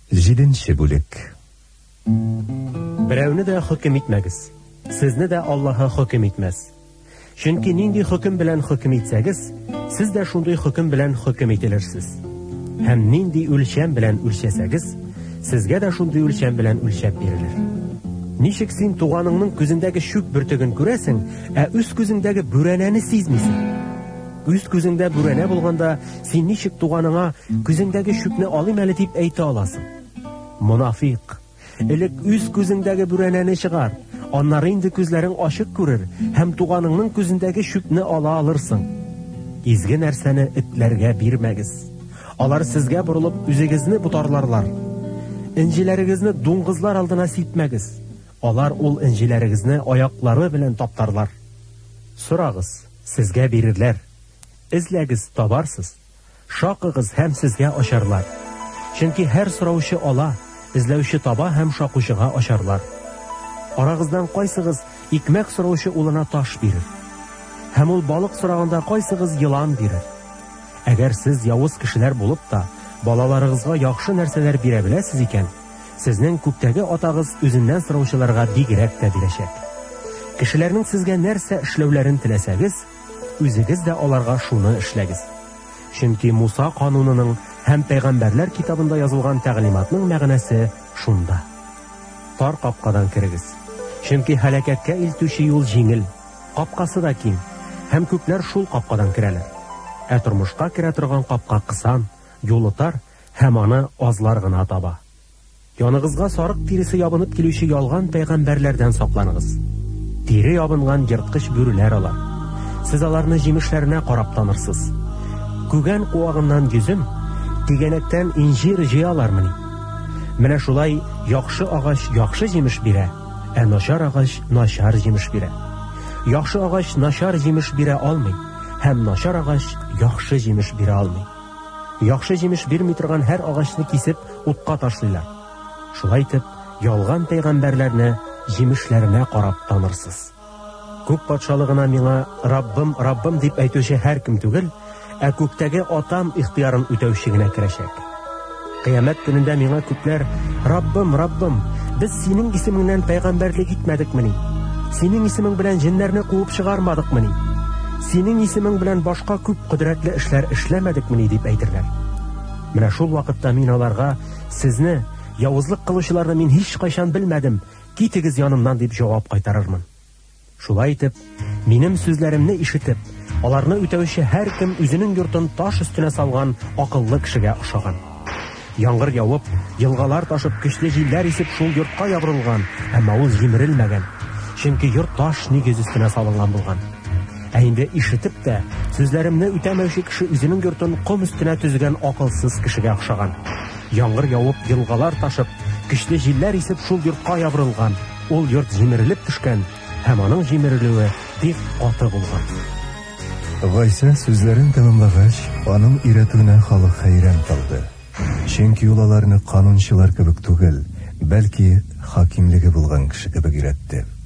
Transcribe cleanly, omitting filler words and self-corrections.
7-нче бүлек. Берәүне дә хөкем итмәгез. Сезне дә Аллаһ хөкем итмәс. Чөнки нинди хөкем белән хөкем итсәгез, сез дә шундый хөкем белән хөкем ителерсез. Һәм нинди үлчәм белән үлчәсәгез, сезгә дә шундый үлчәм белән үлчәп бирелер. Ничек син туганыңның күзендәге шүк бөртеген күрәсең, ә үз күзеңдәге бүрәнәне сизмисең? Үз күзеңдә бүрәнә булганда, син ничек туганыңа күзеңдәге шүкне алыйм әле дип әйтә аласың? Монафик, элек үз күзеңдәге бүрәнәне чыгар, аннары инде күзләрең ачык күрер, һәм туганыңның күзендәге шүкне ала алырсың. Изге нәрсәне этләргә бирмәгез. Алар сезгә борылып үзегезне бутарларлар. Инҗиләрегезне дуңгызлар алдына сипмәгез. Алар ул инҗиләрегезне аяклары белән таптарлар. Сорагыз, сезгә бирерләр. Эзләгез, табарсыз. Шакыгыз, һәм сезгә ачарлар. Чөнки һәр сораучы ала, эзләүче таба һәм шакучыга ачарлар. Арагыздан кайсыгыз икмәк сораучы улына таш бирер? Һәм ул балык сораганда кайсыгыз йылан бирер? Әгәр сез явыз кешеләр булып та, балаларыгызга яхшы нәрсәләр бирә беләсез икән, сезнең күктәге атагыз үзеннән сораучыларга бигрәк тә бирәчәк. Кешеләрнең сезгә нәрсә эшләүләрен теләсәгез, үзегез дә аларга шуны эшләгез. Чөнки Муса канунының һәм Пәйгамбәрләр китабында язылган тәгълиматның мәгънәсе шунда. Тар капкадан кирегез. Чөнки һәлакәткә илтүче юл җиңел, капкасы да киң, һәм күпләр шул капкадан керәләр. Ә тормышка керә торган капка кысан, юлы тар, һәм аны азлар гына таба. Яныгызга сарык тиресе ябынып килүче ялган пәйгамбәрләрдән сакланыгыз. Тире ябынган ерткыч бүреләр алар. Сез аларны җимешләренә карап танырсыз. Күгән куагыннан йөзем, тигәнәктән инҗир җыялармыни? Менә шулай яхшы агач яхшы җимеш бирә, ә начар агач начар җимеш бирә. Яхшы агач начар җимеш бирә алмый, һәм начар агач яхшы җимеш бирә алмый. Яхшы җимеш бирми торган һәр агачны кисеп утка ташлыйлар. Шулай итеп, ялган пәйгамбәрләрне җимешләренә карап танырсыз. Күк патшалыгына миңа Раббым, Раббым дип әйтүче һәр кем түгел, ә күктәге атам ихтыярын үтәүче генә керәчәк. Кыямәт көнендә миңа күпләр: Раббым, Раббым, без синең исемеңнән пәйгамбәрлек итмәдекмени? Синең исемең белән җеннәрне куып чыгармадыкмени? Синең исемең белән башка күп кодрәтле эшләр эшләмәдекмени дип әйтерләр. Менә шул вакытта мин аларга: сезне, явызлык кылучыларны мин һич кайчан белмәдем, китегез янымнан дип җавап кайтарырмын. Шулай итеп, минем сүзләремне ишетеп, аларны үтәүче һәр кем үзенең йортын таш өстенә салган акыллы кешегә охшаган. Яңгыр явып, елгалар ташып, көчле җилләр исеп шул йортка ябырылган, әмма ул җимерелмәгән. Чөнки йорт таш нигез өстенә салынган булган. Ә инде ишетеп тә, сүзләремне үтәмәүче кеше үзенең йортын ком өстенә төзегән акылсыз кешегә охшаган. Яңгыр явып, елгалар ташып, көчле җилләр исеп шул йортка ябырылган. Ул йорт җимерелеп төшкән, һәм аның җимерелүе бик каты булган. Гайса сүзләрен тәмамлагач, аның өйрәтүенә халык хәйран калды. Чөнки ул аларны канунчылар кебек түгел, бәлки хакимлеге булган кеше кебек өйрәтте.